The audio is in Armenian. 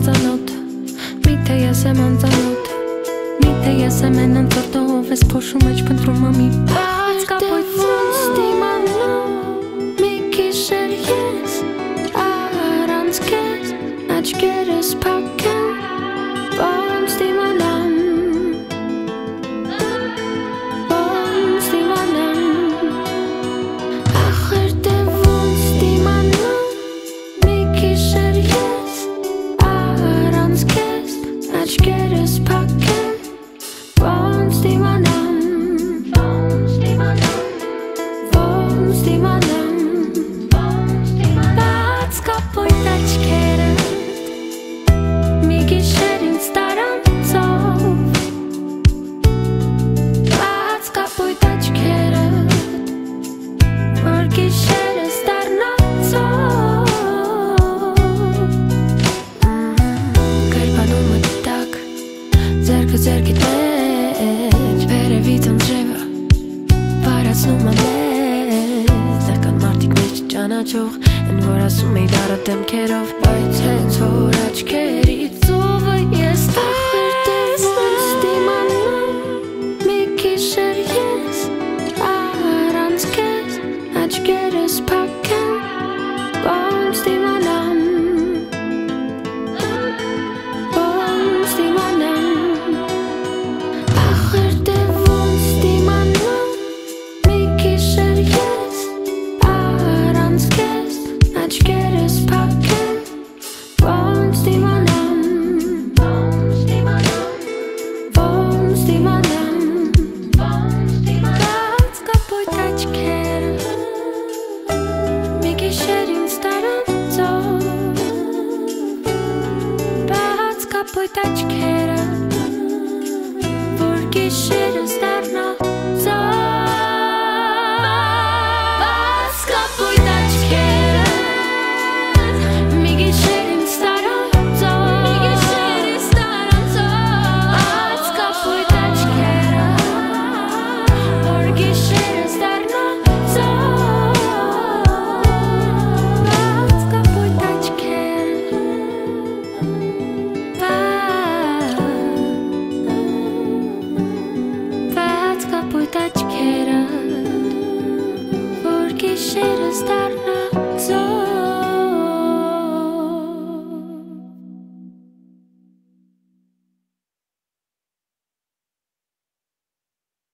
անծանոթ, միթե ես եմ անծանոթ, միթե ես եմ են անծորդով ես փոշու մեջ փնտրում ամի բաց կապոյտ ոնց դիմանամ, մի գիշեր ես առանց քեզ աչքերս փակեմ, ոնց դիմանամ, ոնց դիմանամ, ախր դե ոնց դիմանամ, մի գիշեր ես առանց քեզ աչքերս փակեմ, ոնց դիմանամ, ոնց դիմանամ, ոնց դիմանամ, բաց կապոյտ աչքերդ, մի գիշեր ինձ տարանցով, բաց կապոյտ աչքերդ, որ գիշերս դառնացով, կրպանումը տակ, ձեռքը ձեռքիդ մեջ, վերևից անձրևը վարացնում ամեզ, դեռ կան մարդիկ մեջ ճանաչող, են որ ասում էի դառը դեմքերով, բայց հենց որ աչքերից ծովը ես ախր ոնց դիմանամ, մի գիշեր ես առանց քեզ աչքերս փակեմ, ոնց դիմանամ, ոնց դիմանամ, ախր դե ոնց դիմանամ, մի գիշեր ես առանց քեզ աչքերս փակեմ, ոնց դիմանամ, ոնց դիմանամ, ոնց դիմանամ, բաց կապոյտ աչքերդ, մի գիշեր ինձ տարանցով, բաց կապոյտ աչքերդ